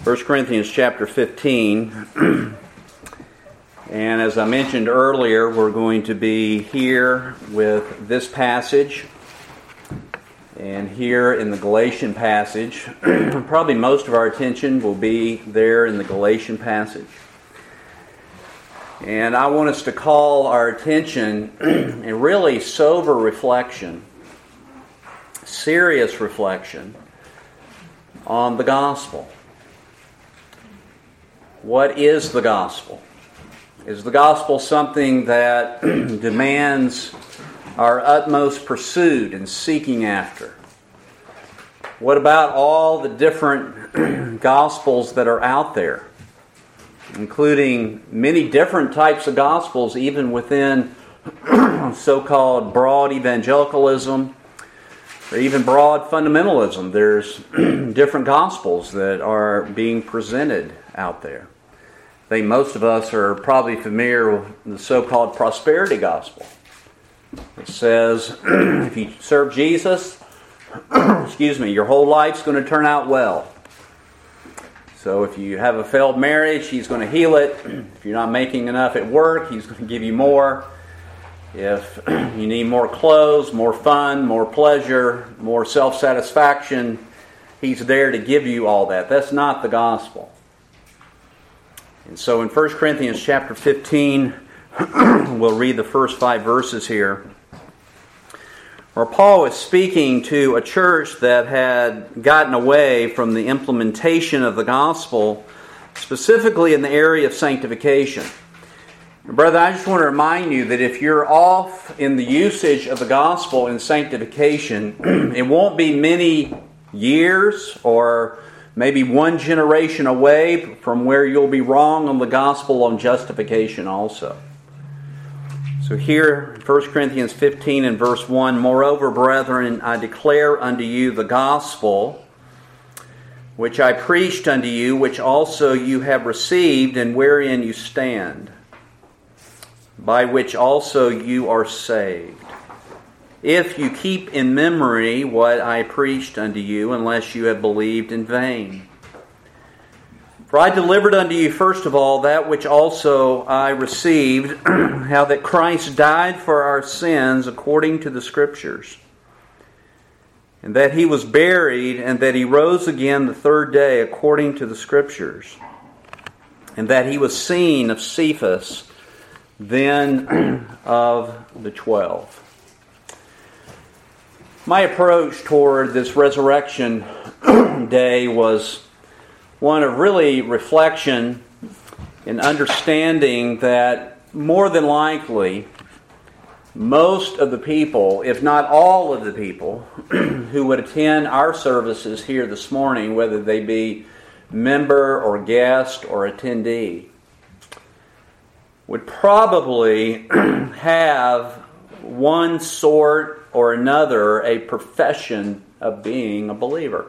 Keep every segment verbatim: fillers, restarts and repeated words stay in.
First Corinthians chapter fifteen. And as I mentioned earlier, we're going to be here with this passage and here in the Galatian passage. Probably most of our attention will be there in the Galatian passage. And I want us to call our attention and really sober reflection, serious reflection on the gospel. What is the gospel? Is the gospel something that demands our utmost pursuit and seeking after? What about all the different gospels that are out there, including many different types of gospels, even within so-called broad evangelicalism, or even broad fundamentalism? There's different gospels that are being presented out there. I think most of us are probably familiar with the so-called prosperity gospel. It says, if you serve Jesus, excuse me, your whole life's going to turn out well. So if you have a failed marriage, He's going to heal it. If you're not making enough at work, He's going to give you more. If you need more clothes, more fun, more pleasure, more self-satisfaction, He's there to give you all that. That's not the gospel. And so in First Corinthians chapter fifteen, we'll read the first five verses here, where Paul is speaking to a church that had gotten away from the implementation of the gospel, specifically in the area of sanctification. Brother, I just want to remind you that if you're off in the usage of the gospel in sanctification, it won't be many years or maybe one generation away from where you'll be wrong on the gospel on justification also. So here, First Corinthians fifteen and verse one, "Moreover, brethren, I declare unto you the gospel which I preached unto you, which also you have received, and wherein you stand, by which also you are saved, if you keep in memory what I preached unto you, unless you have believed in vain. For I delivered unto you first of all that which also I received, how that Christ died for our sins according to the Scriptures, and that He was buried, and that He rose again the third day according to the Scriptures, and that He was seen of Cephas, then of the twelve." My approach toward this resurrection day was one of really reflection and understanding that more than likely most of the people, if not all of the people, who would attend our services here this morning, whether they be member or guest or attendee, would probably have one sort or another a profession of being a believer.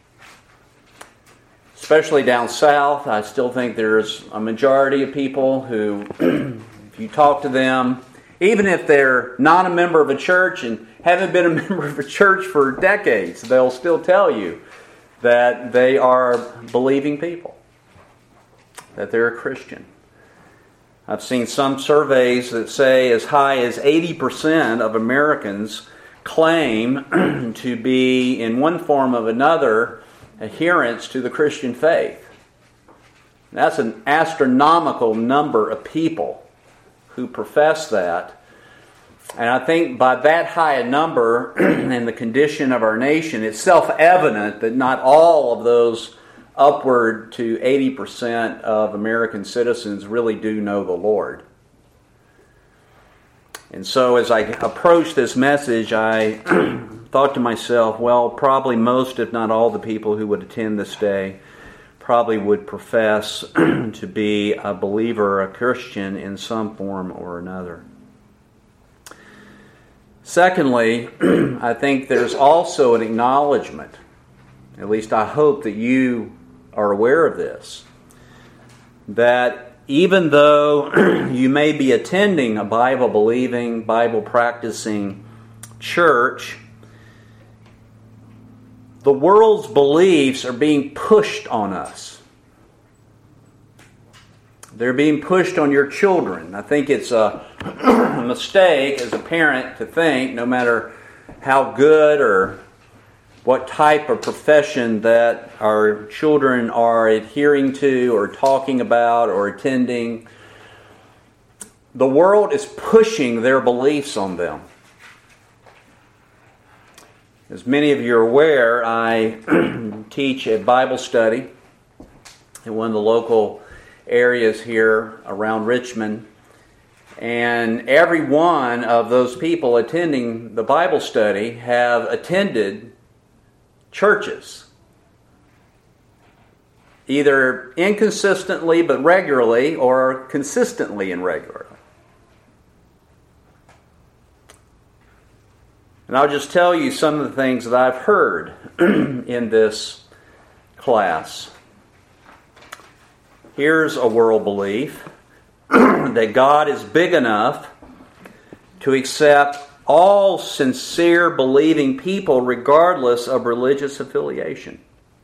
Especially down south, I still think there's a majority of people who, if you talk to them, even if they're not a member of a church and haven't been a member of a church for decades, they'll still tell you that they are believing people, that they're a Christian. I've seen some surveys that say as high as eighty percent of Americans claim to be, in one form or another, adherents to the Christian faith. That's an astronomical number of people who profess that. And I think by that high a number and the condition of our nation, it's self-evident that not all of those upward to eighty percent of American citizens really do know the Lord. And so as I approached this message, I thought to myself, well, probably most, if not all, the people who would attend this day probably would profess to be a believer, a Christian in some form or another. Secondly, I think there's also an acknowledgement, at least I hope that you are aware of this, that even though you may be attending a Bible-believing, Bible-practicing church, the world's beliefs are being pushed on us. They're being pushed on your children. I think it's a mistake as a parent to think, no matter how good or what type of profession that our children are adhering to or talking about or attending, the world is pushing their beliefs on them. As many of you are aware, I teach a Bible study in one of the local areas here around Richmond. And every one of those people attending the Bible study have attended churches. Either inconsistently but regularly, or consistently and regularly. And I'll just tell you some of the things that I've heard in this class. Here's a world belief that God is big enough to accept all sincere believing people regardless of religious affiliation.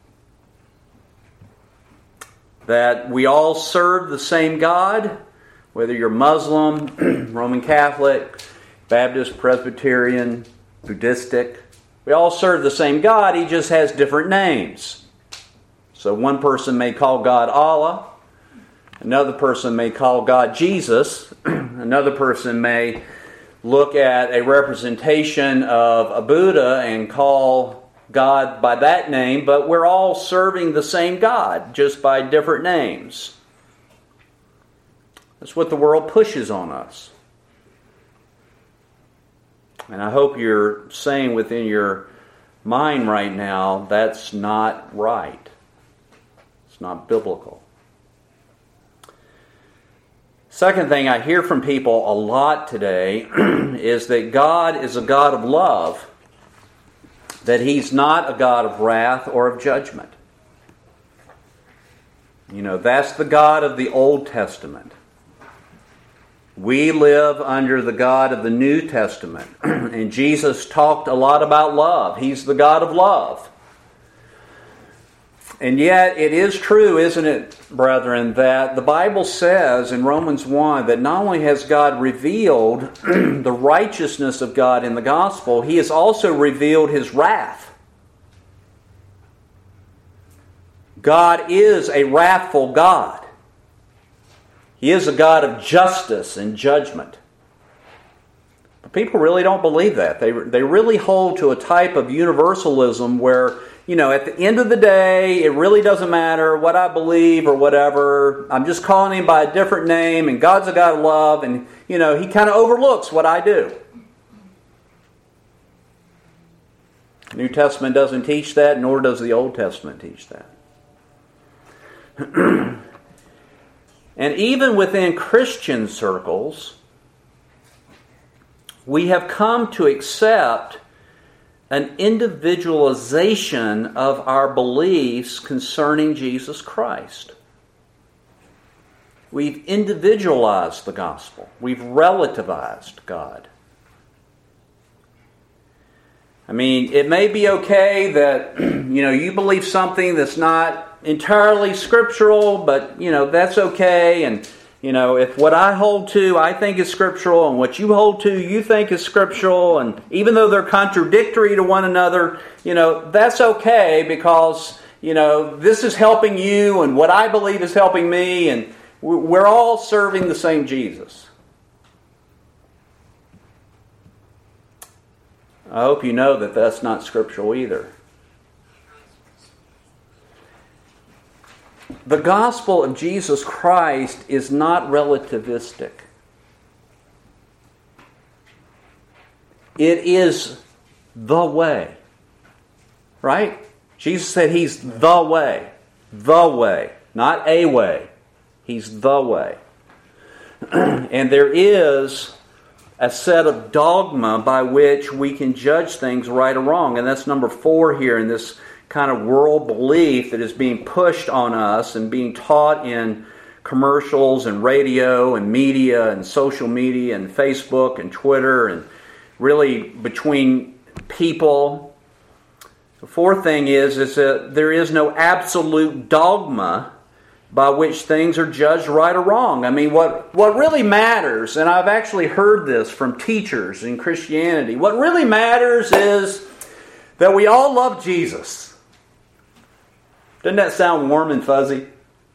That we all serve the same God, whether you're Muslim, Roman Catholic, Baptist, Presbyterian, Buddhistic. We all serve the same God, He just has different names. So one person may call God Allah, another person may call God Jesus, another person may look at a representation of a Buddha and call God by that name, but we're all serving the same God, just by different names. That's what the world pushes on us. And I hope you're saying within your mind right now, that's not right. It's not biblical. Second thing I hear from people a lot today is that God is a God of love, that He's not a God of wrath or of judgment. You know, that's the God of the Old Testament. We live under the God of the New Testament. And Jesus talked a lot about love. He's the God of love. And yet, it is true, isn't it, brethren, that the Bible says in Romans one that not only has God revealed the righteousness of God in the gospel, He has also revealed His wrath. God is a wrathful God. He is a God of justice and judgment. But people really don't believe that. They, they really hold to a type of universalism where, you know, at the end of the day, it really doesn't matter what I believe or whatever. I'm just calling Him by a different name, and God's a God of love, and, you know, He kind of overlooks what I do. The New Testament doesn't teach that, nor does the Old Testament teach that. And even within Christian circles, we have come to accept an individualization of our beliefs concerning Jesus Christ. We've individualized the gospel. We've relativized God. I mean, it may be okay that, you know, you believe something that's not entirely scriptural, but, you know, that's okay. And, you know, if what I hold to I think is scriptural, and what you hold to you think is scriptural, and even though they're contradictory to one another, you know, that's okay because, you know, this is helping you and what I believe is helping me, and we're all serving the same Jesus. I hope you know that that's not scriptural either. The gospel of Jesus Christ is not relativistic. It is the way. Right? Jesus said He's the way. The way. Not a way. He's the way. And there is a set of dogma by which we can judge things right or wrong. And that's number four here in this kind of world belief that is being pushed on us and being taught in commercials and radio and media and social media and Facebook and Twitter and really between people. The fourth thing is, is that there is no absolute dogma by which things are judged right or wrong. I mean, what, what really matters, and I've actually heard this from teachers in Christianity, what really matters is that we all love Jesus. Doesn't that sound warm and fuzzy?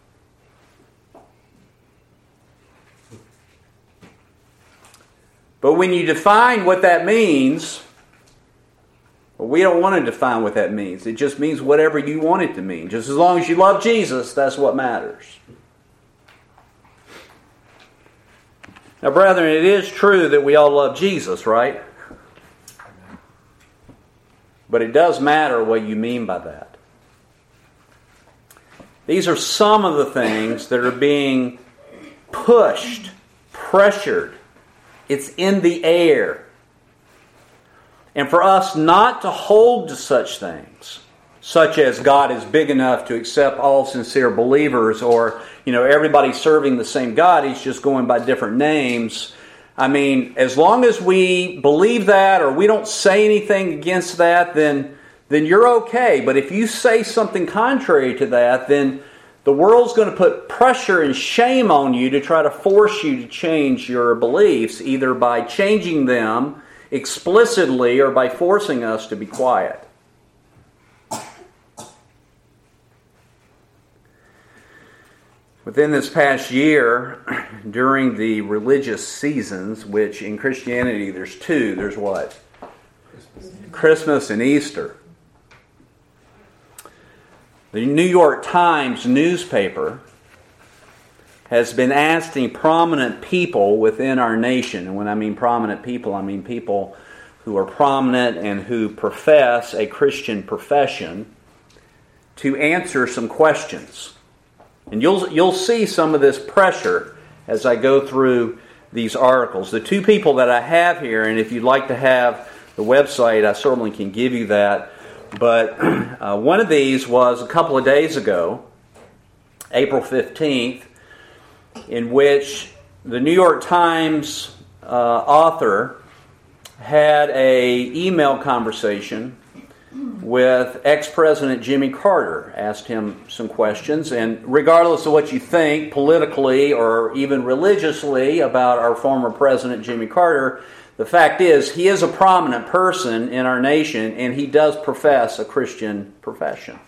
But when you define what that means, well, we don't want to define what that means. It just means whatever you want it to mean. Just as long as you love Jesus, that's what matters. Now, brethren, it is true that we all love Jesus, right? But it does matter what you mean by that. These are some of the things that are being pushed, pressured. It's in the air. And for us not to hold to such things, such as God is big enough to accept all sincere believers, or, you know, everybody serving the same God, He's just going by different names. I mean, as long as we believe that, or we don't say anything against that, then, then you're okay. But if you say something contrary to that, then the world's going to put pressure and shame on you to try to force you to change your beliefs, either by changing them explicitly or by forcing us to be quiet. Within this past year, during the religious seasons, which in Christianity there's two, there's what? Christmas and Easter. The New York Times newspaper has been asking prominent people within our nation, and when I mean prominent people, I mean people who are prominent and who profess a Christian profession, to answer some questions. And you'll you'll see some of this pressure as I go through these articles. The two people that I have here, and if you'd like to have the website, I certainly can give you that. But uh, one of these was a couple of days ago, April fifteenth, in which the New York Times uh, author had a email conversation with ex-President Jimmy Carter, asked him some questions, and regardless of what you think politically or even religiously about our former President Jimmy Carter, the fact is he is a prominent person in our nation, and he does profess a Christian profession.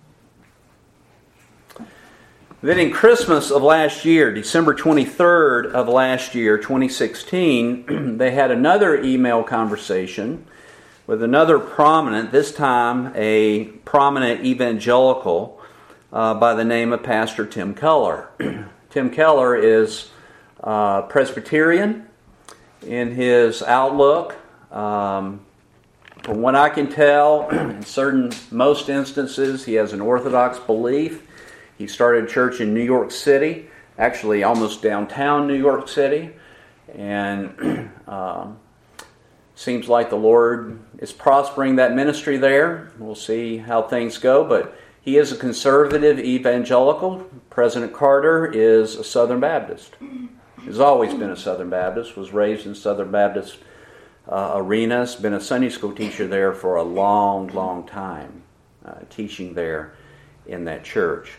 Then in Christmas of last year, December twenty-third of last year, twenty sixteen, they had another email conversation with another prominent, this time a prominent evangelical uh, by the name of Pastor Tim Keller. Tim Keller is uh, Presbyterian in his outlook. Um, from what I can tell, in certain, most instances, he has an Orthodox belief. He started church in New York City, actually almost downtown New York City, and um, seems like the Lord is prospering that ministry there. We'll see how things go, but he is a conservative evangelical. President Carter is a Southern Baptist. He's always been a Southern Baptist, was raised in Southern Baptist uh, arenas, been a Sunday school teacher there for a long, long time, uh, teaching there in that church.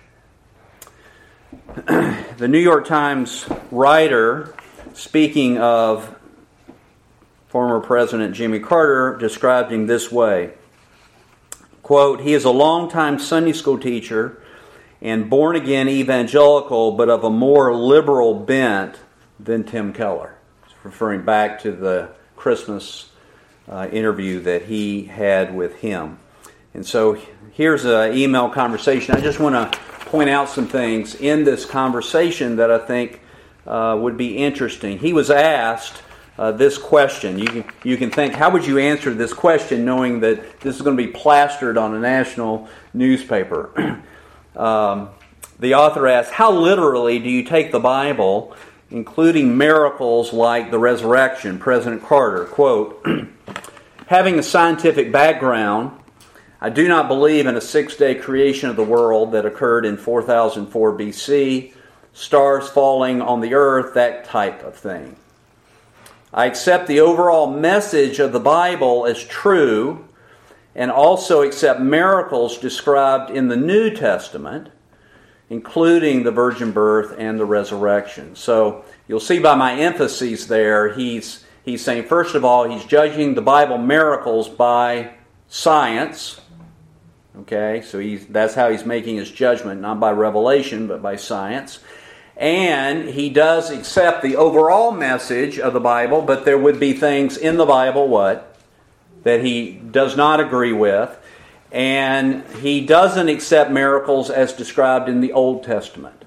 The New York Times writer, speaking of former President Jimmy Carter, described him this way, quote, "He is a longtime Sunday school teacher and born-again evangelical, but of a more liberal bent than Tim Keller." He's referring back to the Christmas uh, interview that he had with him. And so here's an email conversation. I just want to point out some things in this conversation that I think uh, would be interesting. He was asked uh, this question. You can, you can think, how would you answer this question knowing that this is going to be plastered on a national newspaper? um, the author asked, how literally do you take the Bible, including miracles like the resurrection? President Carter, quote, "Having a scientific background, I do not believe in a six-day creation of the world that occurred in four thousand four B C, stars falling on the earth, that type of thing. I accept the overall message of the Bible as true and also accept miracles described in the New Testament, including the virgin birth and the resurrection. So you'll see by my emphases there, he's he's saying, first of all, he's judging the Bible miracles by science. Okay, so he's, that's how he's making his judgment, not by revelation, but by science. And he does accept the overall message of the Bible, but there would be things in the Bible, what? That he does not agree with. And he doesn't accept miracles as described in the Old Testament.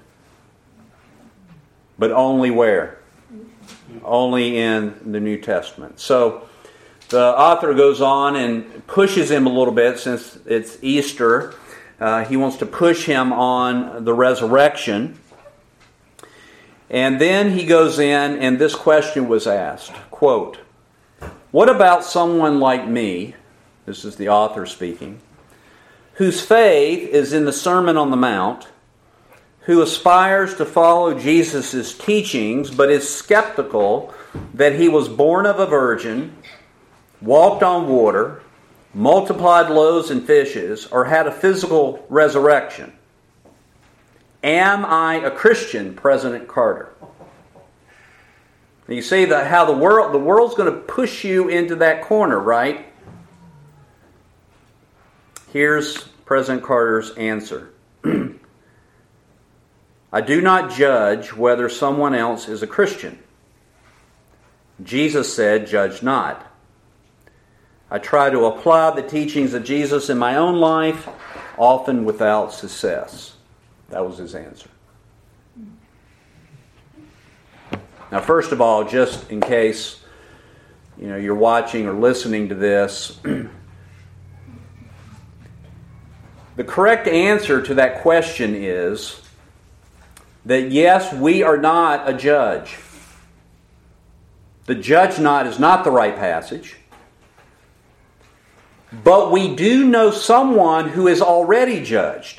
But only where? Only in the New Testament. So the author goes on and pushes him a little bit since it's Easter. Uh, he wants to push him on the resurrection. And then he goes in and this question was asked, quote, "What about someone like me," this is the author speaking, "whose faith is in the Sermon on the Mount, who aspires to follow Jesus' teachings but is skeptical that he was born of a virgin, walked on water, multiplied loaves and fishes, or had a physical resurrection? Am I a Christian, President Carter?" You see that how the world the world's going to push you into that corner, right? Here's President Carter's answer. "I do not judge whether someone else is a Christian. Jesus said, 'Judge not.' I try to apply the teachings of Jesus in my own life, often without success." That was his answer. Now, first of all, just in case you know you're watching or listening to this, the correct answer to that question is that yes, we are not a judge. The "judge not" is not the right passage. But we do know someone who is already judged.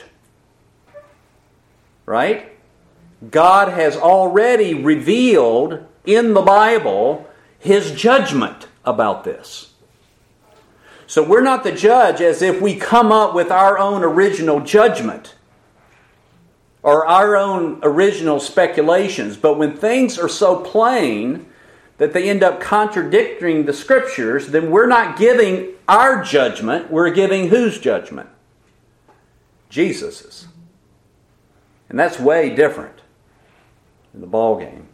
Right? God has already revealed in the Bible His judgment about this. So we're not the judge as if we come up with our own original judgment or our own original speculations. But when things are so plain that they end up contradicting the Scriptures, then we're not giving our judgment, we're giving whose judgment? Jesus's. And that's way different in the ball game.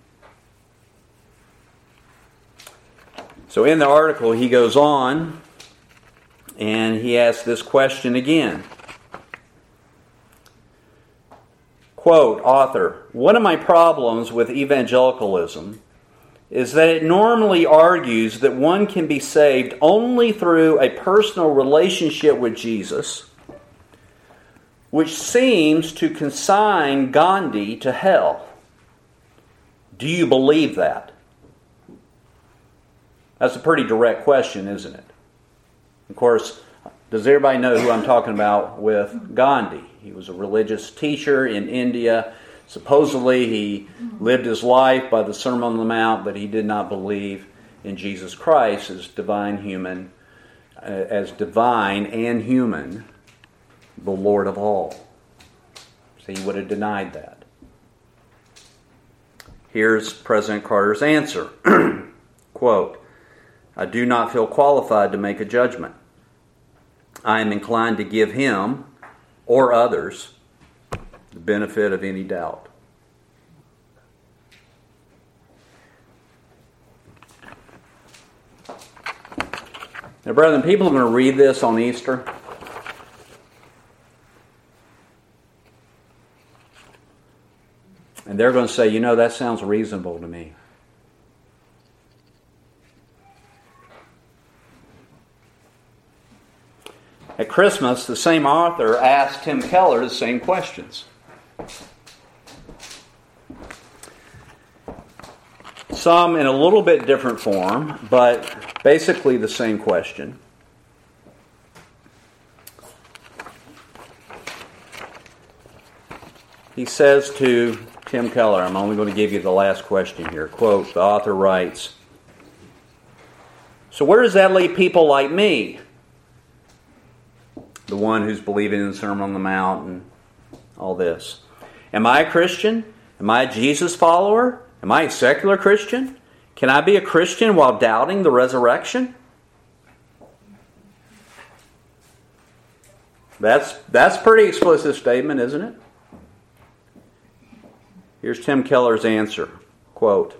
So in the article he goes on and he asks this question again. Quote, author, "One of my problems with evangelicalism is that it normally argues that one can be saved only through a personal relationship with Jesus, which seems to consign Gandhi to hell. Do you believe that?" That's a pretty direct question, isn't it? Of course, does everybody know who I'm talking about with Gandhi? He was a religious teacher in India. Supposedly he lived his life by the Sermon on the Mount, but he did not believe in Jesus Christ as divine human, uh, as divine and human, the Lord of all. So he would have denied that. Here's President Carter's answer. Quote, "I do not feel qualified to make a judgment. I am inclined to give him or others the benefit of any doubt." Now, brethren, people are going to read this on Easter. And they're going to say, you know, that sounds reasonable to me. At Christmas, the same author asked Tim Keller the same questions. Some in a little bit different form, but basically the same question. He says to Tim Keller, I'm only going to give you the last question here. Quote, the author writes, "So where does that leave people like me? The one who's believing in the Sermon on the Mount and all this. Am I a Christian? Am I a Jesus follower? Am I a secular Christian? Can I be a Christian while doubting the resurrection? That's, that's a pretty explicit statement, isn't it? Here's Tim Keller's answer. Quote,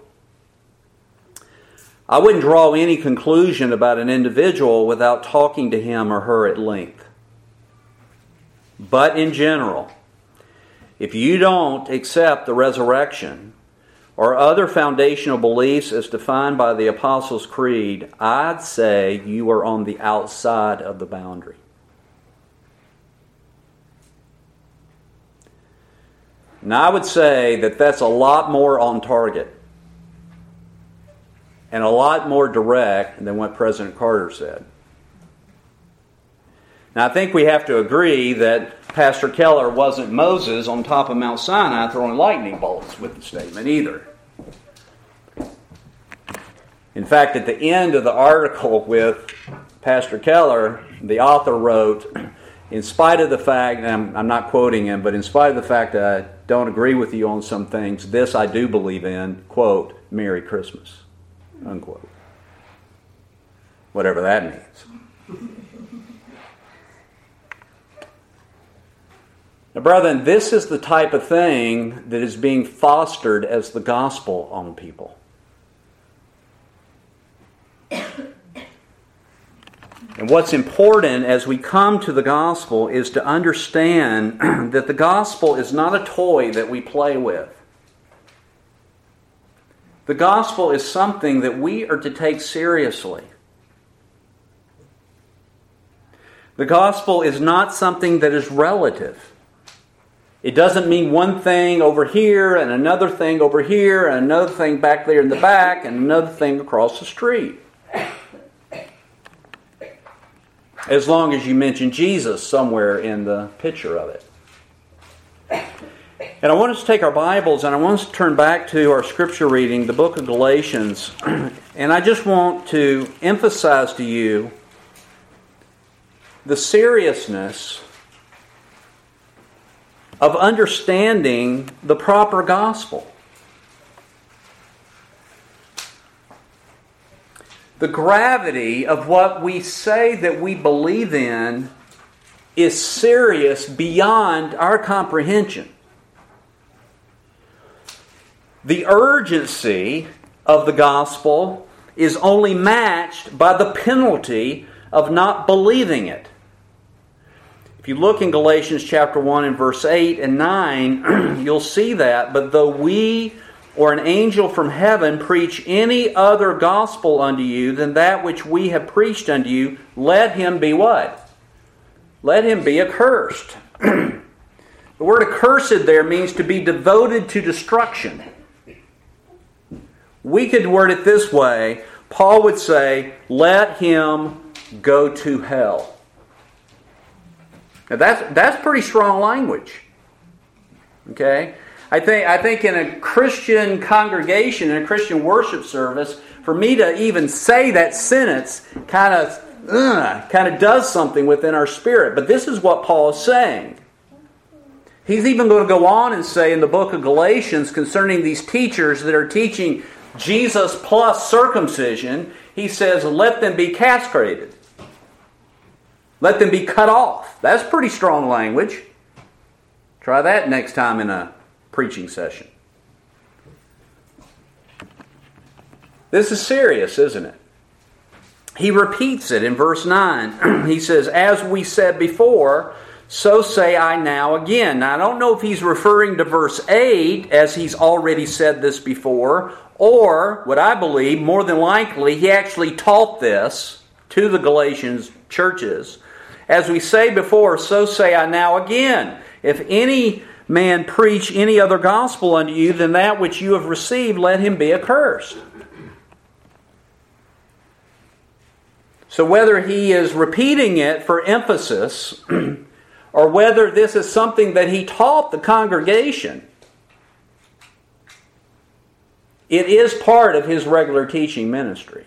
I wouldn't draw any conclusion about an individual without talking to him or her at length. But in general, if you don't accept the resurrection or other foundational beliefs as defined by the Apostles' Creed, I'd say you are on the outside of the boundary. And I would say that that's a lot more on target and a lot more direct than what President Carter said. Now, I think we have to agree that Pastor Keller wasn't Moses on top of Mount Sinai throwing lightning bolts with the statement either. In fact, at the end of the article with Pastor Keller, the author wrote, in spite of the fact, and I'm, I'm not quoting him, but in spite of the fact that I don't agree with you on some things, this I do believe in, quote, Merry Christmas, unquote. Whatever that means. Now, brethren, this is the type of thing that is being fostered as the gospel on people. And what's important as we come to the gospel is to understand that the gospel is not a toy that we play with. The gospel is something that we are to take seriously. The gospel is not something that is relative. It doesn't mean one thing over here and another thing over here and another thing back there in the back and another thing across the street. As long as you mention Jesus somewhere in the picture of it. And I want us to take our Bibles and I want us to turn back to our scripture reading, the book of Galatians. And I just want to emphasize to you the seriousness of understanding the proper gospel. The gravity of what we say that we believe in is serious beyond our comprehension. The urgency of the gospel is only matched by the penalty of not believing it. If you look in Galatians chapter one and verse eight and nine, you'll see that. But though we or an angel from heaven preach any other gospel unto you than that which we have preached unto you, let him be what? Let him be accursed. The word accursed there means to be devoted to destruction. We could word it this way. Paul would say, let him go to hell. Now that's, that's pretty strong language. Okay? I think I think in a Christian congregation, in a Christian worship service, for me to even say that sentence kind of uh, kind of does something within our spirit. But this is what Paul is saying. He's even going to go on and say in the book of Galatians concerning these teachers that are teaching Jesus plus circumcision, he says, let them be castrated. Let them be cut off. That's pretty strong language. Try that next time in a preaching session. This is serious, isn't it? He repeats it in verse nine. He says, as we said before, so say I now again. Now, I don't know if he's referring to verse eight, as he's already said this before, or, what I believe, more than likely, he actually taught this to the Galatians churches. As we say before, so say I now again. If any man preach any other gospel unto you than that which you have received, let him be accursed. So whether he is repeating it for emphasis, or whether this is something that he taught the congregation, it is part of his regular teaching ministry.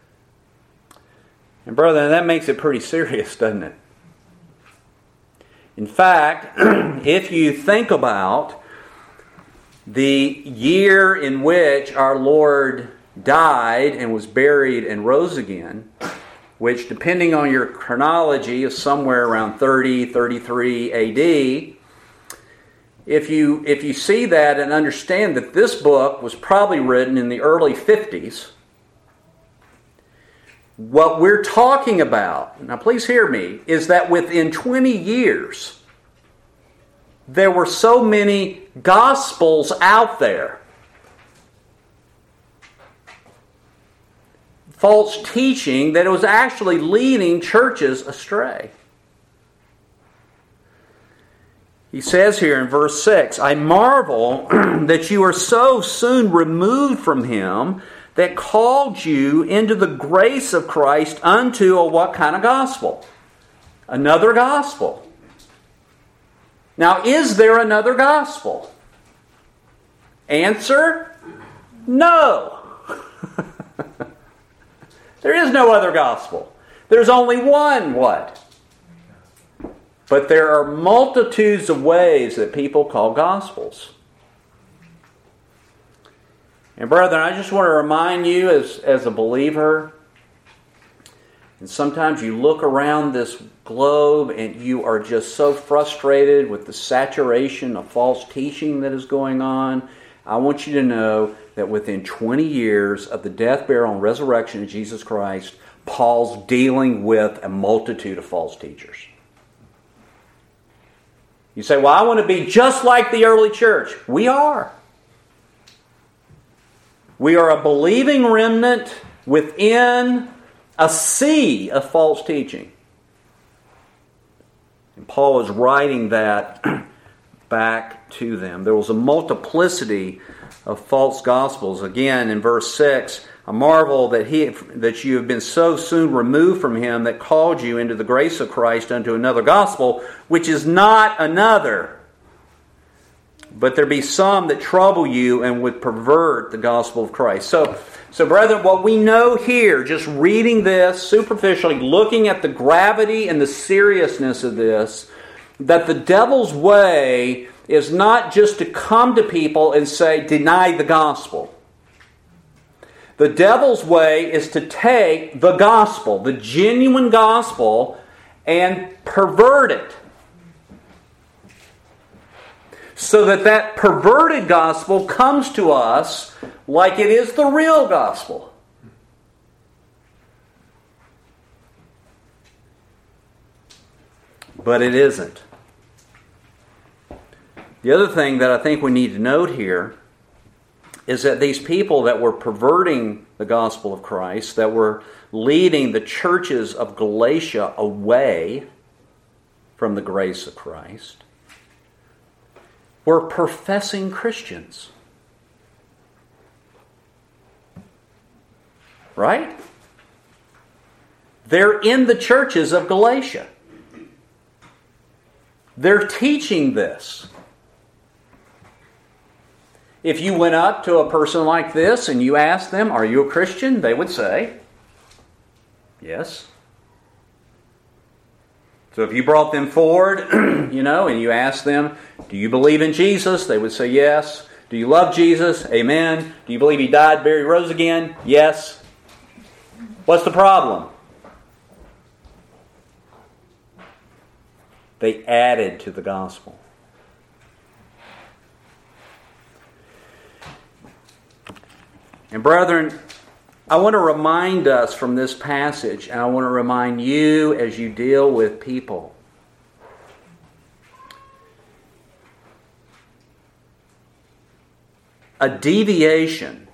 And brother, that makes it pretty serious, doesn't it? In fact, if you think about the year in which our Lord died and was buried and rose again, which depending on your chronology is somewhere around thirty, thirty-three A D, if you, if you see that and understand that this book was probably written in the early fifties, what we're talking about, now please hear me, is that within twenty years, there were so many gospels out there. False teaching that it was actually leading churches astray. He says here in verse six, I marvel that you are so soon removed from him that called you into the grace of Christ unto a what kind of gospel? Another gospel. Now, is there another gospel? Answer, no. There is no other gospel. There's only one what? But there are multitudes of ways that people call gospels. And brethren, I just want to remind you as, as a believer, and sometimes you look around this globe and you are just so frustrated with the saturation of false teaching that is going on. I want you to know that within twenty years of the death, burial, and resurrection of Jesus Christ, Paul's dealing with a multitude of false teachers. You say, well, I want to be just like the early church. We are. We are a believing remnant within a sea of false teaching. And Paul is writing that back to them. There was a multiplicity of false gospels. Again, in verse six, I marvel that he that you have been so soon removed from him that called you into the grace of Christ unto another gospel, which is not another. But there be some that trouble you and would pervert the gospel of Christ. So, so brethren, what we know here, just reading this superficially, looking at the gravity and the seriousness of this, that the devil's way is not just to come to people and say, deny the gospel. The devil's way is to take the gospel, the genuine gospel, and pervert it. So that that perverted gospel comes to us like it is the real gospel. But it isn't. The other thing that I think we need to note here is that these people that were perverting the gospel of Christ, that were leading the churches of Galatia away from the grace of Christ, were professing Christians. Right? They're in the churches of Galatia. They're teaching this. If you went up to a person like this and you asked them, are you a Christian? They would say, yes. So if you brought them forward, you know, and you asked them, do you believe in Jesus? They would say yes. Do you love Jesus? Amen. Do you believe He died, buried, rose again? Yes. What's the problem? They added to the gospel. And brethren, I want to remind us from this passage, and I want to remind you as you deal with people, a deviation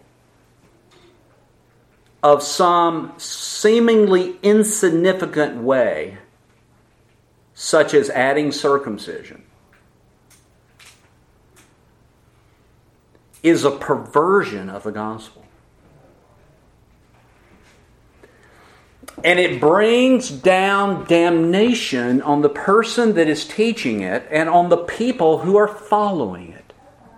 of some seemingly insignificant way, such as adding circumcision, is a perversion of the gospel. And it brings down damnation on the person that is teaching it and on the people who are following it.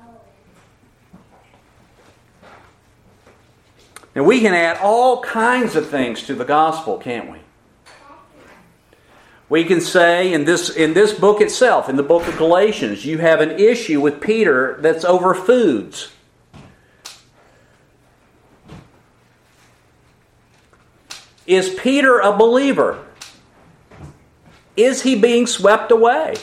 And we can add all kinds of things to the gospel, can't we? We can say in this, in this book itself, in the book of Galatians, you have an issue with Peter that's over foods. Is Peter a believer? Is he being swept away?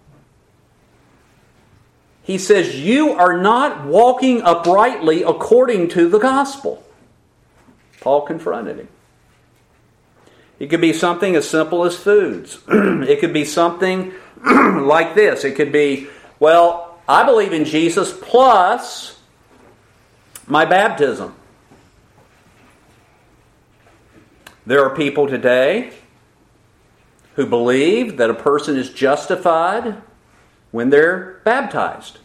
He says, you are not walking uprightly according to the gospel. Paul confronted him. It could be something as simple as foods. It could be something like this. It could be, well, I believe in Jesus plus my baptism. There are people today who believe that a person is justified when they're baptized.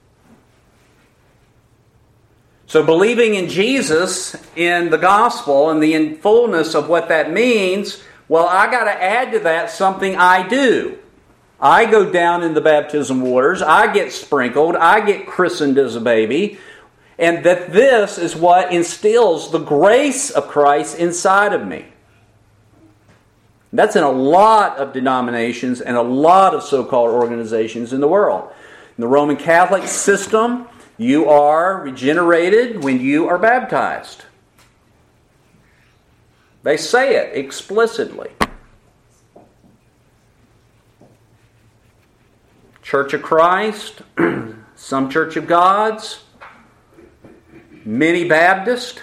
So believing in Jesus, in the gospel, and the fullness of what that means, well, I got to add to that something I do. I go down in the baptism waters, I get sprinkled, I get christened as a baby, and that this is what instills the grace of Christ inside of me. That's in a lot of denominations and a lot of so-called organizations in the world. In the Roman Catholic system, you are regenerated when you are baptized. They say it explicitly. Church of Christ, some Church of Gods, many Baptists.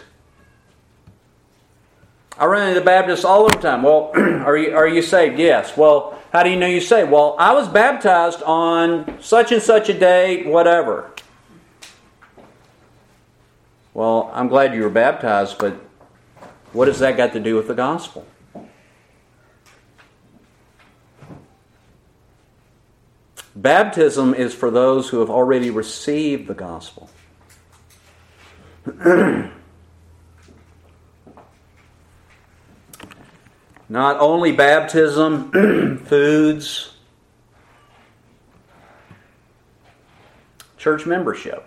I run into Baptists all the time. Well, are you, are you saved? Yes. Well, how do you know you're saved? Well, I was baptized on such and such a day, whatever. Well, I'm glad you were baptized, but what has that got to do with the gospel? Baptism is for those who have already received the gospel. Not only baptism, foods, church membership.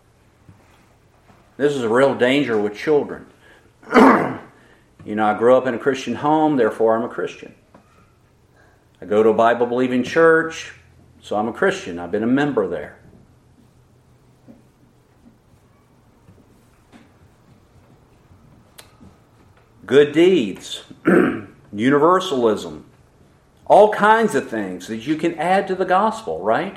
This is a real danger with children. You know, I grew up in a Christian home, therefore I'm a Christian. I go to a Bible-believing church, so I'm a Christian. I've been a member there. Good deeds. Universalism, all kinds of things that you can add to the gospel, right?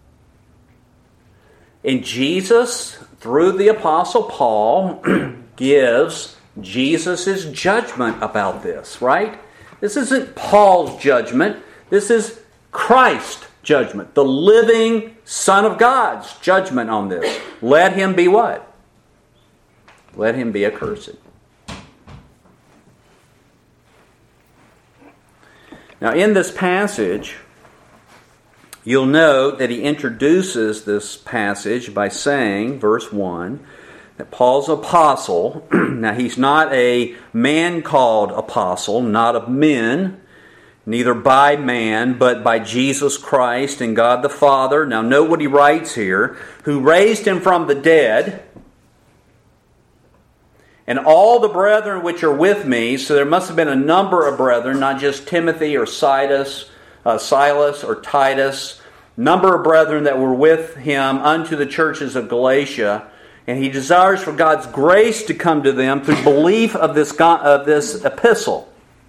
And Jesus, through the Apostle Paul, gives Jesus' judgment about this, right? This isn't Paul's judgment. This is Christ's judgment, the living Son of God's judgment on this. Let him be what? Let him be accursed. Now, in this passage, you'll note that he introduces this passage by saying, verse one, that Paul's apostle, now he's not a man called apostle, not of men, neither by man, but by Jesus Christ and God the Father. Now, note what he writes here, who raised him from the dead, and all the brethren which are with me, so there must have been a number of brethren, not just Timothy or Silas, uh, Silas or Titus, number of brethren that were with him unto the churches of Galatia, and he desires for God's grace to come to them through belief of this, of this epistle.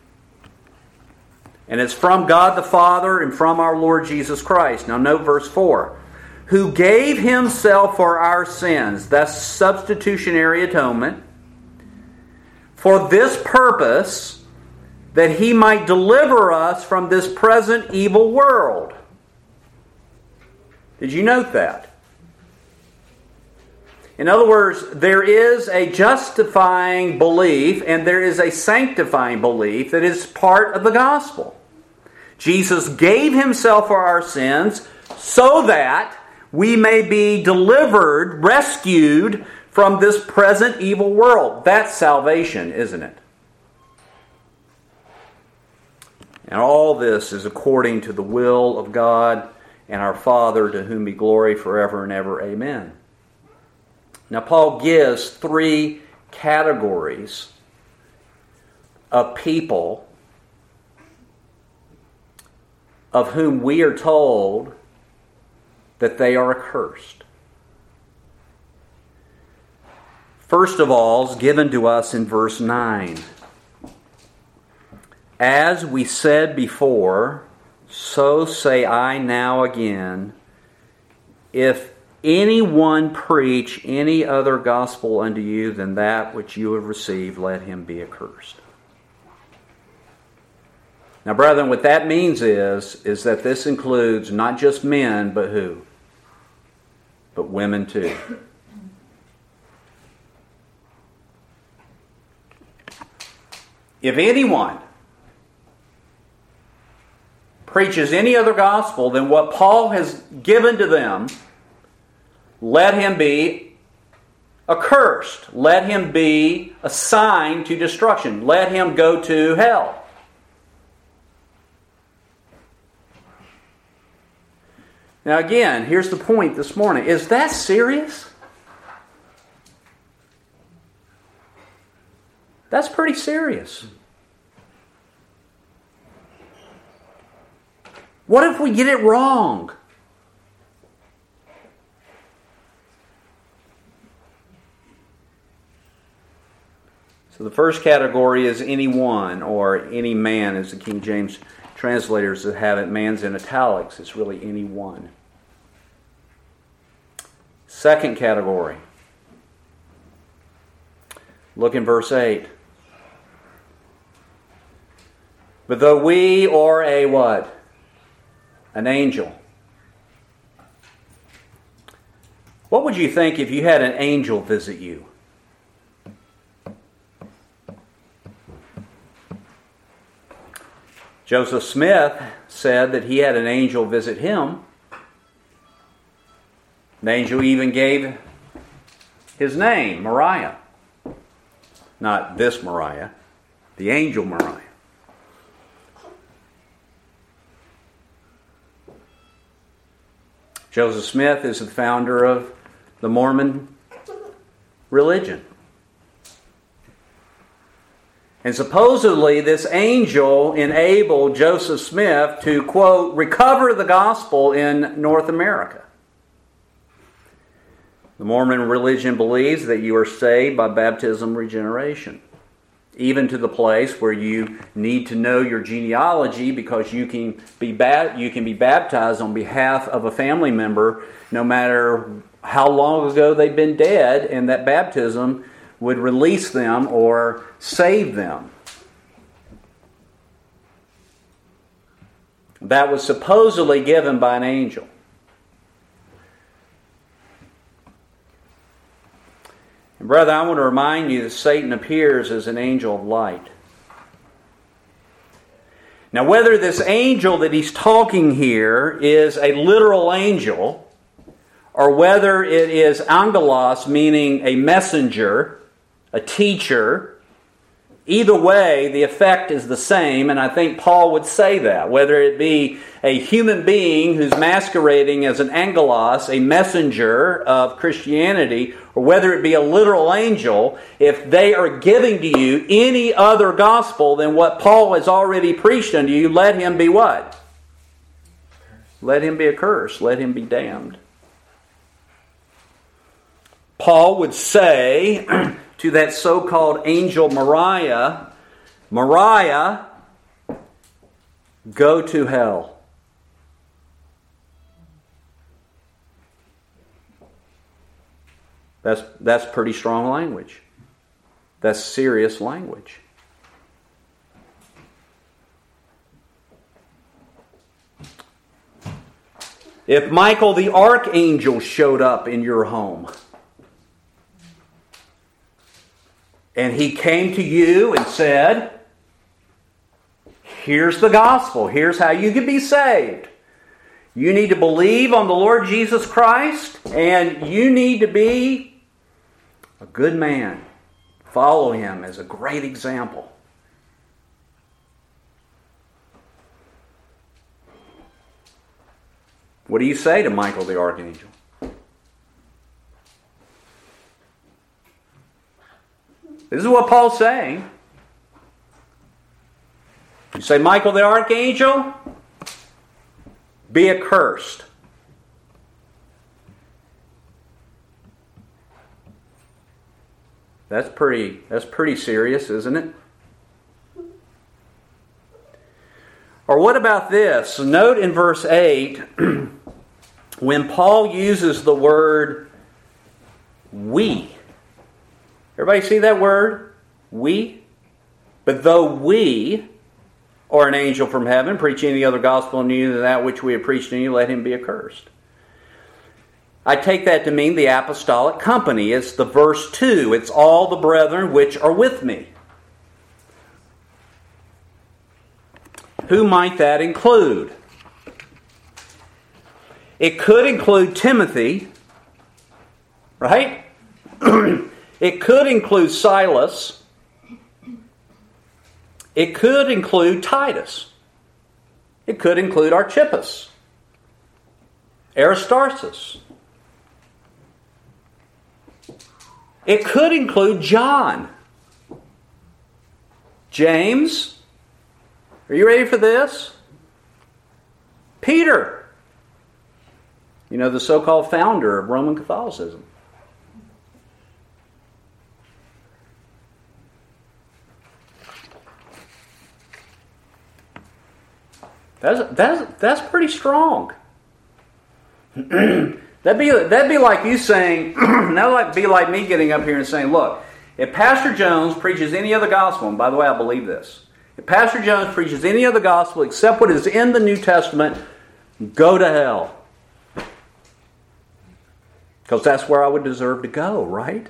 And it's from God the Father and from our Lord Jesus Christ. Now note verse four. Who gave himself for our sins, that's substitutionary atonement, for this purpose, that he might deliver us from this present evil world. Did you note that? In other words, there is a justifying belief and there is a sanctifying belief that is part of the gospel. Jesus gave himself for our sins so that we may be delivered, rescued from this present evil world. That's salvation, isn't it? And all this is according to the will of God and our Father, to whom be glory forever and ever. Amen. Now, Paul gives three categories of people of whom we are told that they are accursed. First of all is given to us in verse nine. As we said before, so say I now again, if anyone preach any other gospel unto you than that which you have received, let him be accursed. Now, brethren, what that means is, is that this includes not just men, but who? But women too. If anyone preaches any other gospel than what Paul has given to them, let him be accursed. Let him be assigned to destruction. Let him go to hell. Now again, here's the point this morning. Is that serious? That's pretty serious. What if we get it wrong? So the first category is anyone, or any man, as the King James translators have it. Man's in italics. It's really anyone. Second category. Look in verse eight. But though we or a what? An angel. What would you think if you had an angel visit you? Joseph Smith said that he had an angel visit him. The angel even gave his name, Moriah. Not this Moriah, the angel Moriah. Joseph Smith is the founder of the Mormon religion. And supposedly this angel enabled Joseph Smith to, quote, recover the gospel in North America. The Mormon religion believes that you are saved by baptism regeneration, even to the place where you need to know your genealogy because you can be ba- you can be baptized on behalf of a family member no matter how long ago they've been dead, and that baptism would release them or save them. That was supposedly given by an angel. And brother, I want to remind you that Satan appears as an angel of light. Now, whether this angel that he's talking here is a literal angel, or whether it is angelos, meaning a messenger, a teacher, either way, the effect is the same, and I think Paul would say that. Whether it be a human being who's masquerading as an angelos, a messenger of Christianity, or whether it be a literal angel, if they are giving to you any other gospel than what Paul has already preached unto you, let him be what? Let him be accursed. Let him be damned. Paul would say to that so-called angel Moriah, Moriah, go to hell. That's, that's pretty strong language. That's serious language. If Michael the archangel showed up in your home, and he came to you and said, here's the gospel. Here's how you can be saved. You need to believe on the Lord Jesus Christ, and you need to be a good man. Follow him as a great example. What do you say to Michael the archangel? This is what Paul's saying. You say, Michael the archangel, be accursed. That's pretty, that's pretty serious, isn't it? Or what about this? Note in verse eight, when Paul uses the word we. Everybody see that word? We? But though we, or an angel from heaven, preach any other gospel in you than that which we have preached in you, let him be accursed. I take that to mean the apostolic company. It's the verse two. It's all the brethren which are with me. Who might that include? It could include Timothy, right? It could include Silas. It could include Titus. It could include Archippus, Aristarchus. It could include John, James. Are you ready for this? Peter. You know, the so-called founder of Roman Catholicism. That's that's that's pretty strong. that'd be that'd be like you saying, that'd be like me getting up here and saying, look, if Pastor Jones preaches any other gospel, and by the way, I believe this, if Pastor Jones preaches any other gospel except what is in the New Testament, go to hell. Because that's where I would deserve to go, right?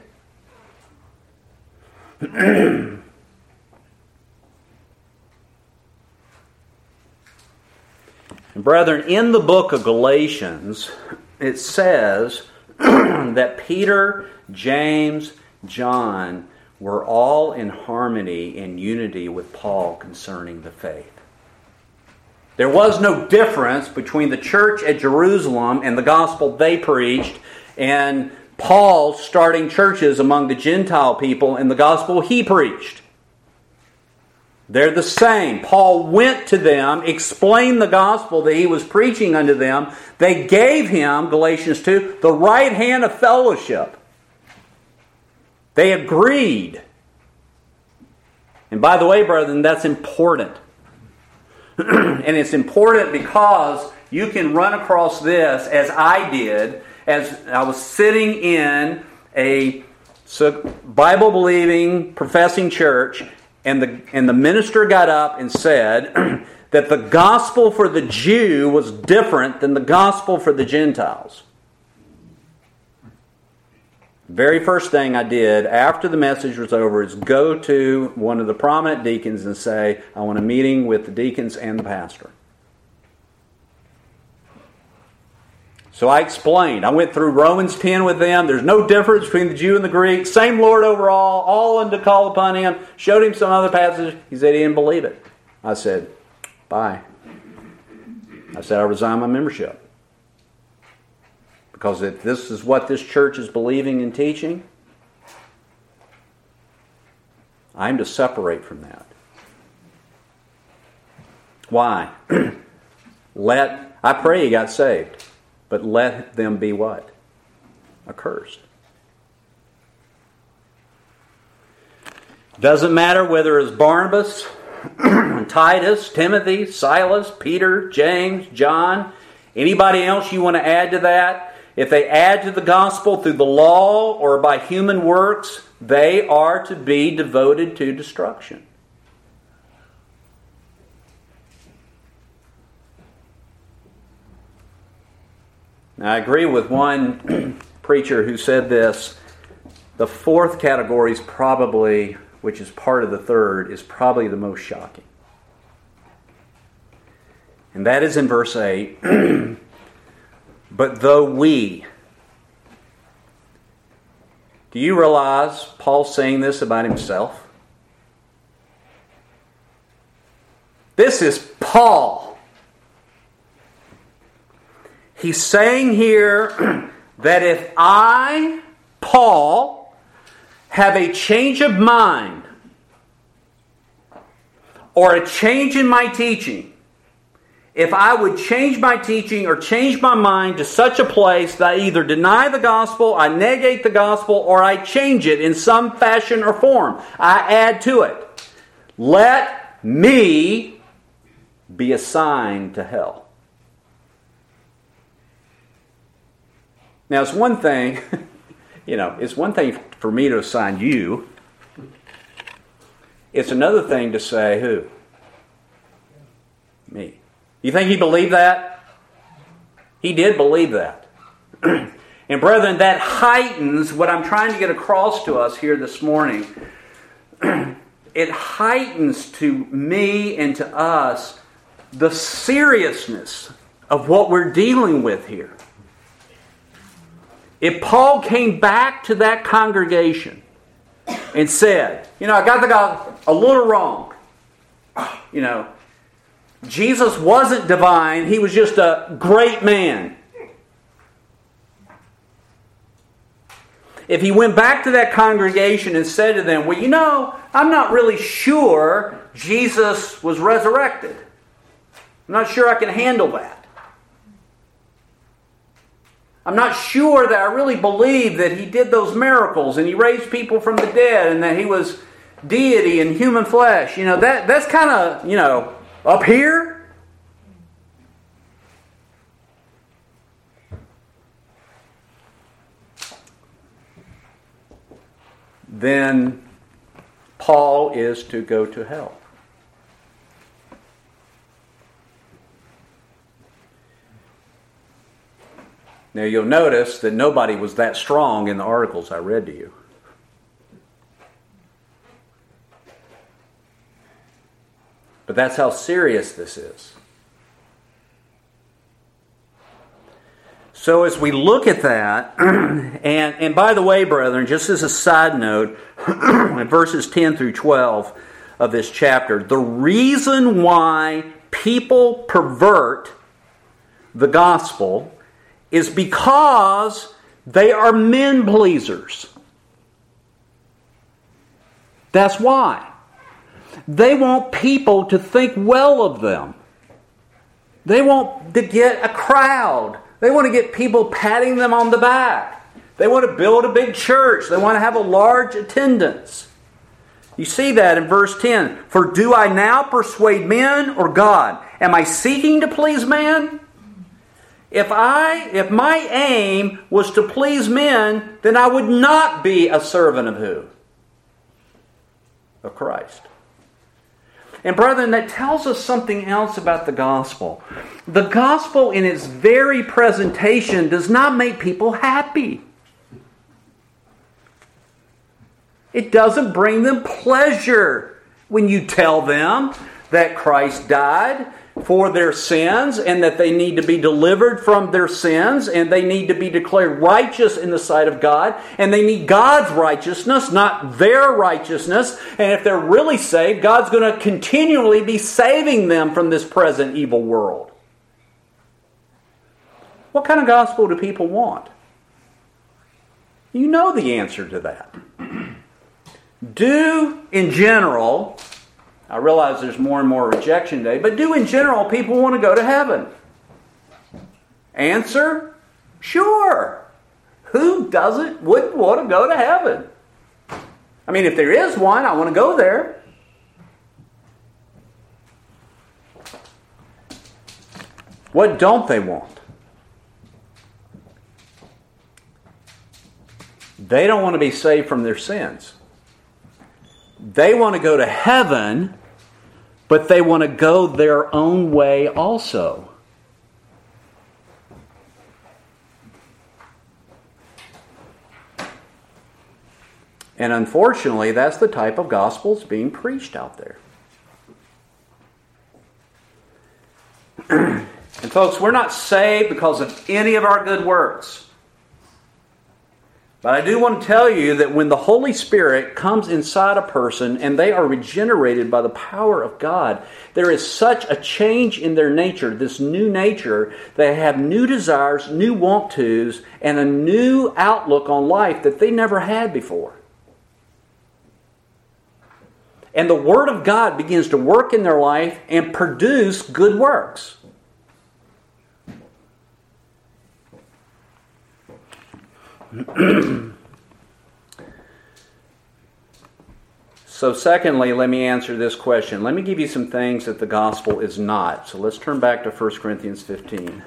Brethren, in the book of Galatians, it says that Peter, James, John were all in harmony and unity with Paul concerning the faith. There was no difference between the church at Jerusalem and the gospel they preached and Paul starting churches among the Gentile people and the gospel he preached. They're the same. Paul went to them, explained the gospel that he was preaching unto them. They gave him, Galatians two, the right hand of fellowship. They agreed. And by the way, brethren, that's important. And it's important because you can run across this as I did, as I was sitting in a Bible-believing, professing church, and the, and the minister got up and said that the gospel for the Jew was different than the gospel for the Gentiles. Very first thing I did after the message was over is go to one of the prominent deacons and say, I want a meeting with the deacons and the pastor. So I explained. I went through Romans ten with them. There's no difference between the Jew and the Greek. Same Lord over all. All unto call upon him. Showed him some other passages. He said he didn't believe it. I said, bye. I said, I resign my membership. Because if this is what this church is believing and teaching, I'm to separate from that. Why? Let, I pray he got saved. But let them be what? Accursed. Doesn't matter whether it's Barnabas, Titus, Timothy, Silas, Peter, James, John, anybody else you want to add to that. If they add to the gospel through the law or by human works, they are to be devoted to destruction. Now, I agree with one preacher who said this. The fourth category is probably, which is part of the third, is probably the most shocking. And that is in verse eight. But though we... Do you realize Paul's saying this about himself? This is Paul. He's saying here that if I, Paul, have a change of mind or a change in my teaching, if I would change my teaching or change my mind to such a place that I either deny the gospel, I negate the gospel, or I change it in some fashion or form. I add to it. Let me be assigned to hell. Now, it's one thing, you know, it's one thing for me to assign you. It's another thing to say, who? Me. You think he believed that? He did believe that. And brethren, that heightens what I'm trying to get across to us here this morning. It heightens to me and to us the seriousness of what we're dealing with here. If Paul came back to that congregation and said, you know, I got the gospel a little wrong. You know, Jesus wasn't divine. He was just a great man. If he went back to that congregation and said to them, well, you know, I'm not really sure Jesus was resurrected. I'm not sure I can handle that. I'm not sure that I really believe that he did those miracles and he raised people from the dead and that he was deity in human flesh. You know, that that's kind of, you know, up here. Then Paul is to go to hell. Now you'll notice that nobody was that strong in the articles I read to you. But that's how serious this is. So as we look at that, and, and by the way, brethren, just as a side note, in verses ten through twelve of this chapter, the reason why people pervert the gospel is because they are men pleasers. That's why. They want people to think well of them. They want to get a crowd. They want to get people patting them on the back. They want to build a big church. They want to have a large attendance. You see that in verse ten. For do I now persuade men or God? Am I seeking to please man? If I, if my aim was to please men, then I would not be a servant of who? Of Christ. And brethren, that tells us something else about the gospel. The gospel in its very presentation does not make people happy. It doesn't bring them pleasure when you tell them that Christ died for their sins and that they need to be delivered from their sins and they need to be declared righteous in the sight of God and they need God's righteousness, not their righteousness. And if they're really saved, God's going to continually be saving them from this present evil world. What kind of gospel do people want? You know the answer to that. Do, in general, I realize there's more and more rejection today, but do in general people want to go to heaven? Answer? Sure. Who doesn't, wouldn't want to go to heaven? I mean, if there is one, I want to go there. What don't they want? They don't want to be saved from their sins. They want to go to heaven, but they want to go their own way also. And unfortunately, that's the type of gospel that's being preached out there. And folks, we're not saved because of any of our good works. But I do want to tell you that when the Holy Spirit comes inside a person and they are regenerated by the power of God, there is such a change in their nature, this new nature, they have new desires, new want-tos, and a new outlook on life that they never had before. And the Word of God begins to work in their life and produce good works. So secondly, let me answer this question. Let me give you some things that the gospel is not. So let's turn back to First Corinthians fifteen.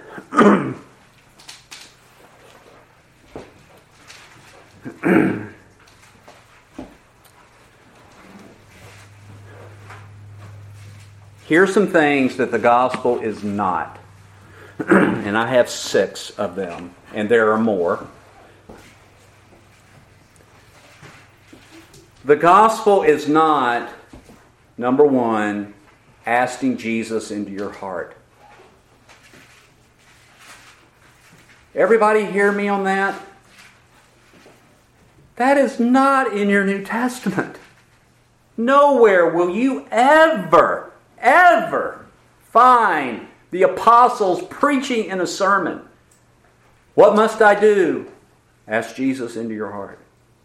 Here's some things that the gospel is not. And I have six of them, and there are more. The gospel is not, number one, asking Jesus into your heart. Everybody hear me on that? That is not in your New Testament. Nowhere will you ever, ever find the apostles preaching in a sermon, "What must I do?" Ask Jesus into your heart.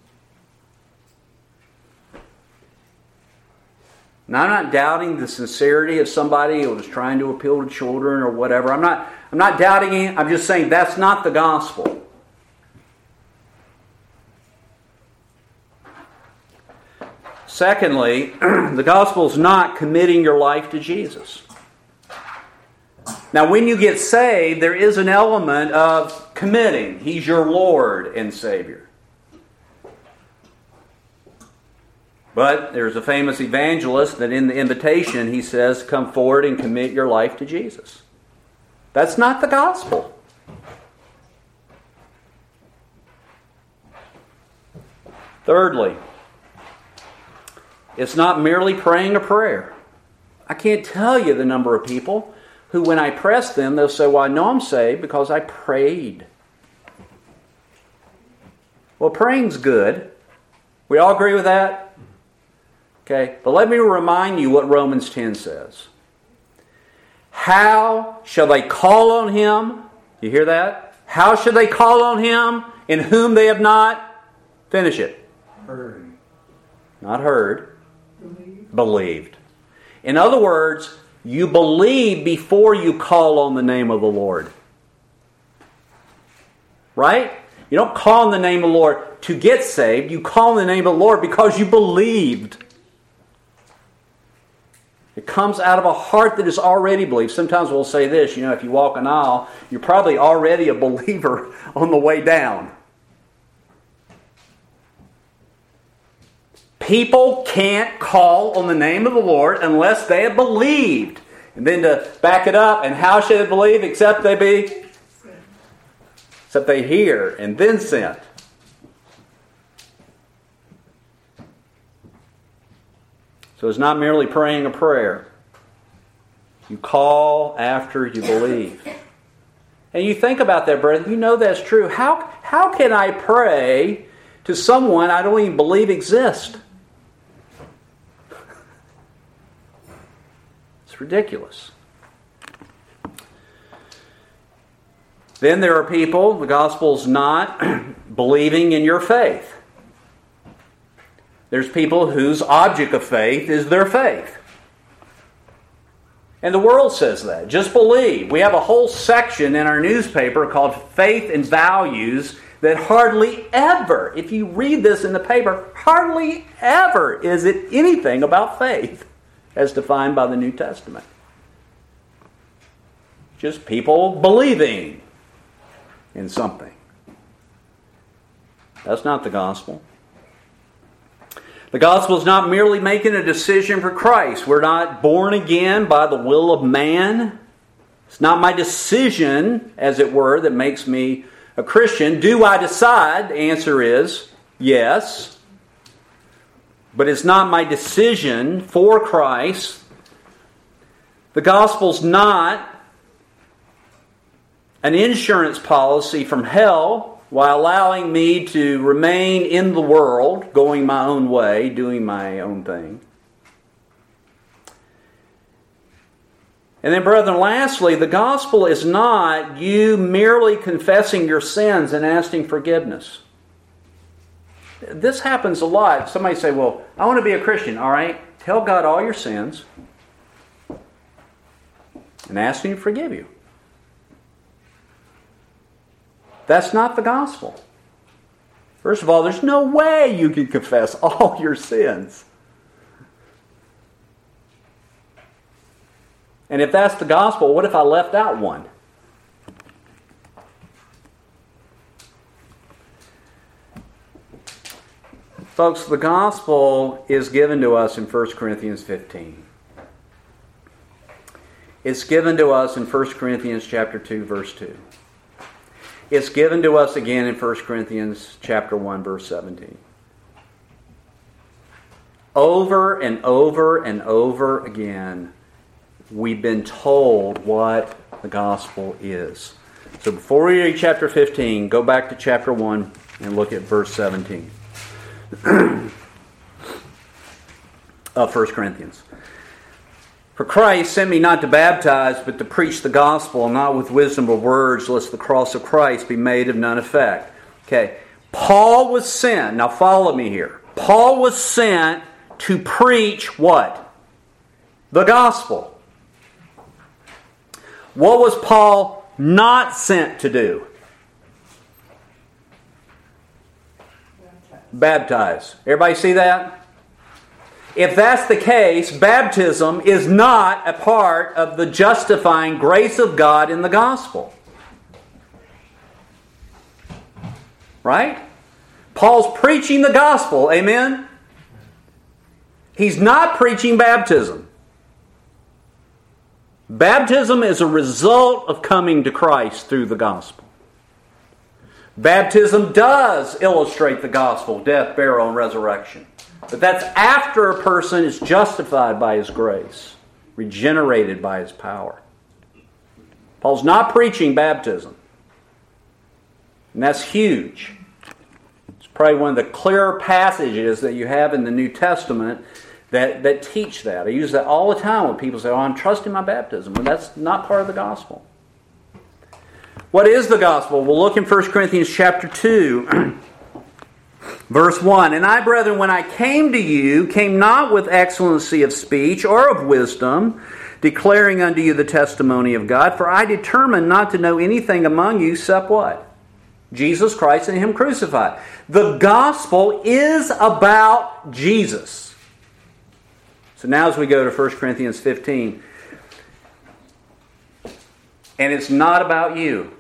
Now, I'm not doubting the sincerity of somebody who was trying to appeal to children or whatever. I'm not, I'm not doubting it. I'm just saying that's not the gospel. Secondly, the gospel is not committing your life to Jesus. Now, when you get saved, there is an element of committing. He's your Lord and Savior. But there's a famous evangelist that in the invitation he says, "Come forward and commit your life to Jesus." That's not the gospel. Thirdly, it's not merely praying a prayer. I can't tell you the number of people who, when I press them, they'll say, "Well, I know I'm saved because I prayed." Well, praying's good. We all agree with that? Okay, but let me remind you what Romans ten says. How shall they call on Him? You hear that? How shall they call on Him in whom they have not? Finish it. Heard. Not heard. Believed. Believed. In other words, you believe before you call on the name of the Lord. Right? You don't call on the name of the Lord to get saved. You call on the name of the Lord because you believed. It comes out of a heart that is already believed. Sometimes we'll say this, you know, if you walk an aisle, you're probably already a believer on the way down. People can't call on the name of the Lord unless they have believed. And then to back it up, and how should they believe except they be? Except they hear and then sent. So it's not merely praying a prayer. You call after you believe. And you think about that, brethren. You know that's true. How, how can I pray to someone I don't even believe exists? It's ridiculous. Then there are people, the gospel's not believing in your faith. There's people whose object of faith is their faith. And the world says that. Just believe. We have a whole section in our newspaper called Faith and Values that hardly ever, if you read this in the paper, hardly ever is it anything about faith as defined by the New Testament. Just people believing in something. That's not the gospel. The gospel is not merely making a decision for Christ. We're not born again by the will of man. It's not my decision, as it were, that makes me a Christian. Do I decide? The answer is yes. But it's not my decision for Christ. The gospel's not an insurance policy from hell while allowing me to remain in the world, going my own way, doing my own thing. And then, brethren, lastly, the gospel is not you merely confessing your sins and asking forgiveness. This happens a lot. Somebody say, well, I want to be a Christian. All right, tell God all your sins and ask Him to forgive you. That's not the gospel. First of all, there's no way you can confess all your sins. And if that's the gospel, what if I left out one? Folks, the gospel is given to us in First Corinthians fifteen. It's given to us in First Corinthians chapter two, verse two. It's given to us again in First Corinthians chapter one, verse seventeen. Over and over and over again, we've been told what the gospel is. So before we read chapter fifteen, go back to chapter one and look at verse seventeen of First Corinthians. For Christ sent me not to baptize, but to preach the gospel, not with wisdom of words, lest the cross of Christ be made of none effect. Okay, Paul was sent. Now follow me here. Paul was sent to preach what? The gospel. What was Paul not sent to do? Baptize. Everybody see that? If that's the case, baptism is not a part of the justifying grace of God in the gospel. Right? Paul's preaching the gospel, amen? He's not preaching baptism. Baptism is a result of coming to Christ through the gospel. Baptism does illustrate the gospel, death, burial, and resurrection. But that's after a person is justified by His grace, regenerated by His power. Paul's not preaching baptism. And that's huge. It's probably one of the clearer passages that you have in the New Testament that, that teach that. I use that all the time when people say, oh, I'm trusting my baptism. But that's not part of the gospel. What is the gospel? We'll look in First Corinthians chapter two, verse one. And I, brethren, when I came to you, came not with excellency of speech or of wisdom, declaring unto you the testimony of God. For I determined not to know anything among you except what? Jesus Christ and Him crucified. The gospel is about Jesus. So now as we go to First Corinthians fifteen, and it's not about you.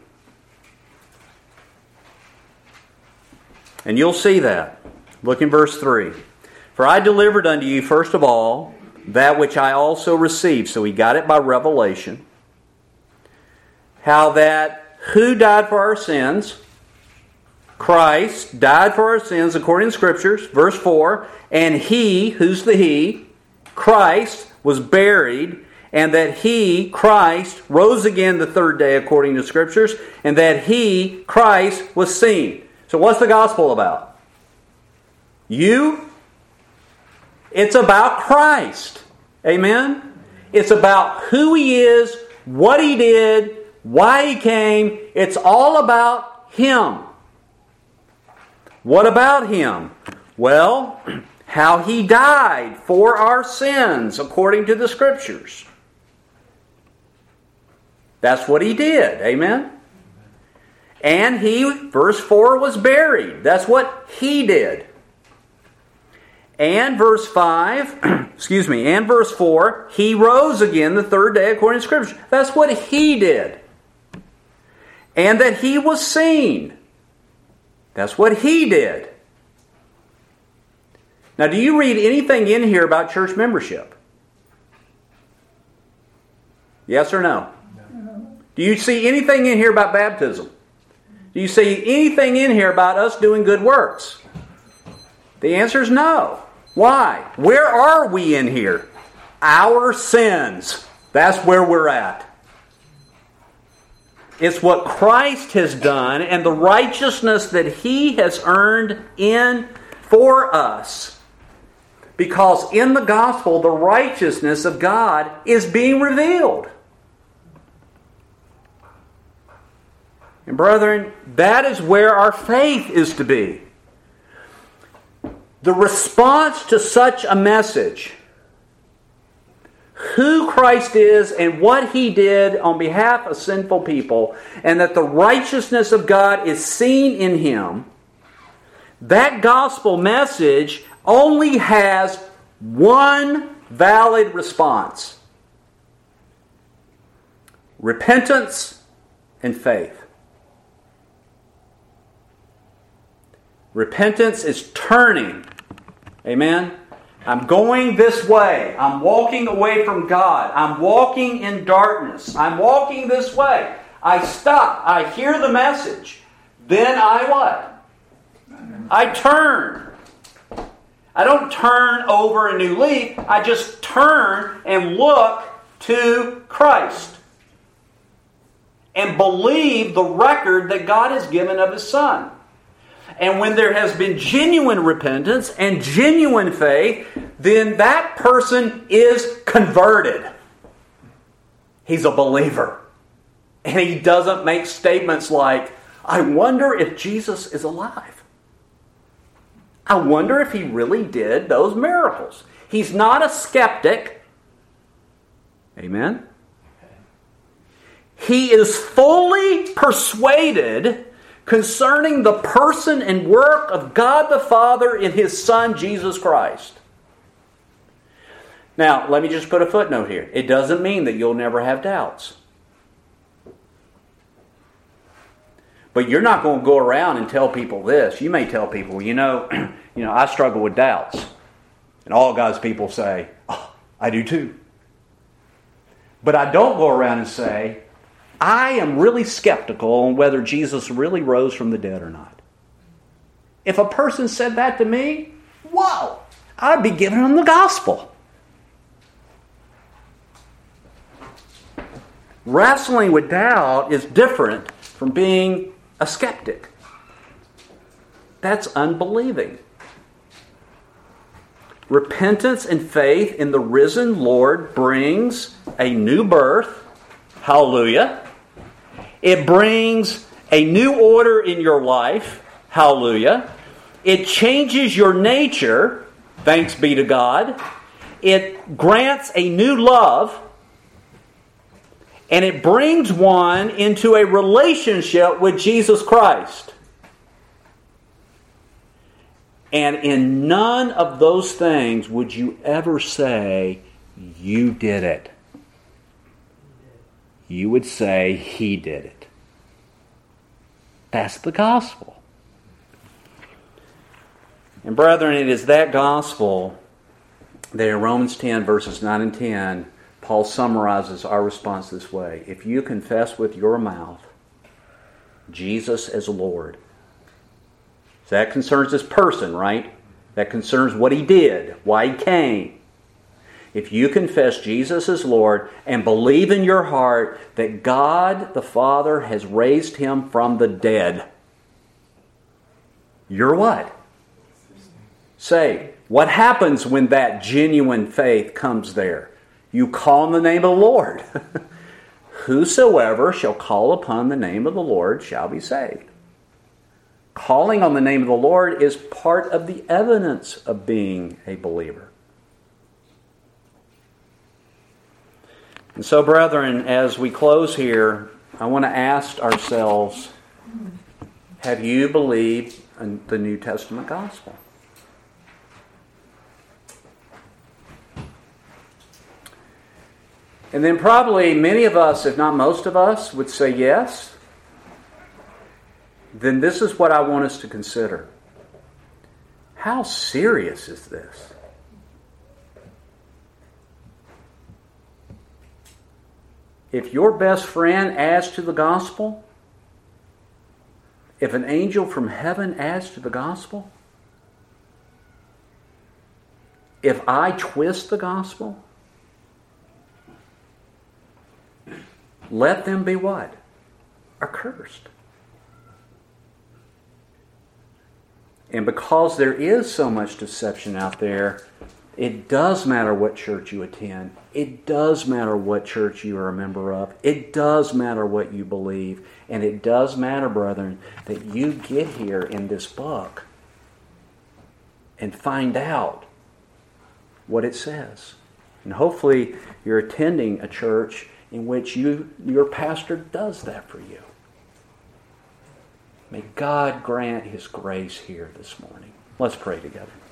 And you'll see that. Look in verse three. For I delivered unto you first of all that which I also received. So he got it by revelation. How that who died for our sins? Christ died for our sins according to Scriptures. Verse four. And He, who's the He? Christ was buried. And that He, Christ, rose again the third day according to Scriptures. And that He, Christ, was seen. So what's the gospel about? You? It's about Christ. Amen? It's about who He is, what He did, why He came. It's all about Him. What about Him? Well, how He died for our sins according to the Scriptures. That's what He did. Amen? And He, verse four, was buried. That's what He did. And verse five, excuse me, and verse four, He rose again the third day according to Scripture. That's what He did. And that He was seen. That's what He did. Now, do you read anything in here about church membership? Yes or no? No. Do you see anything in here about baptism? Do you see anything in here about us doing good works? The answer is no. Why? Where are we in here? Our sins. That's where we're at. It's what Christ has done and the righteousness that He has earned in for us. Because in the gospel, the righteousness of God is being revealed. And brethren, that is where our faith is to be. The response to such a message, who Christ is and what He did on behalf of sinful people, and that the righteousness of God is seen in Him, that gospel message only has one valid response: repentance and faith. Repentance is turning. Amen? I'm going this way. I'm walking away from God. I'm walking in darkness. I'm walking this way. I stop. I hear the message. Then I what? I turn. I don't turn over a new leaf. I just turn and look to Christ and believe the record that God has given of His Son. And when there has been genuine repentance and genuine faith, then that person is converted. He's a believer. And he doesn't make statements like, I wonder if Jesus is alive. I wonder if He really did those miracles. He's not a skeptic. Amen? He is fully persuaded concerning the person and work of God the Father in His Son, Jesus Christ. Now, let me just put a footnote here. It doesn't mean that you'll never have doubts. But you're not going to go around and tell people this. You may tell people, you know, you know, I struggle with doubts. And all God's people say, oh, I do too. But I don't go around and say, I am really skeptical on whether Jesus really rose from the dead or not. If a person said that to me, whoa, I'd be giving them the gospel. Wrestling with doubt is different from being a skeptic. That's unbelieving. Repentance and faith in the risen Lord brings a new birth. Hallelujah. It brings a new order in your life. Hallelujah. It changes your nature. Thanks be to God. It grants a new love. And it brings one into a relationship with Jesus Christ. And in none of those things would you ever say, you did it. You would say, He did it. That's the gospel. And brethren, it is that gospel that in Romans ten, verses nine and ten, Paul summarizes our response this way. If you confess with your mouth Jesus as Lord. So that concerns this person, right? That concerns what He did, why He came. If you confess Jesus as Lord and believe in your heart that God the Father has raised Him from the dead, you're what? Saved. What happens when that genuine faith comes there? You call on the name of the Lord. Whosoever shall call upon the name of the Lord shall be saved. Calling on the name of the Lord is part of the evidence of being a believer. And so, brethren, as we close here, I want to ask ourselves, have you believed in the New Testament gospel? And then probably many of us, if not most of us, would say yes. Then this is what I want us to consider. How serious is this? If your best friend adds to the gospel, if an angel from heaven adds to the gospel, if I twist the gospel, let them be what? Accursed. And because there is so much deception out there, it does matter what church you attend. It does matter what church you are a member of. It does matter what you believe. And it does matter, brethren, that you get here in this book and find out what it says. And hopefully you're attending a church in which you, your pastor does that for you. May God grant His grace here this morning. Let's pray together.